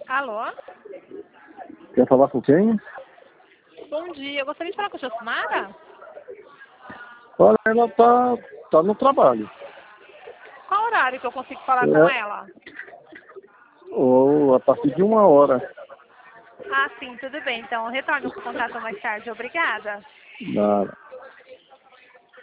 Alô? Quer falar com quem? Bom dia, eu gostaria de falar com a Josmara? Olha, ela tá no trabalho. Qual horário que eu consigo falar com ela? Ou a partir de 1 hora. Ah, sim, tudo bem. Então, eu retorno com o contato mais tarde. Obrigada. Nada.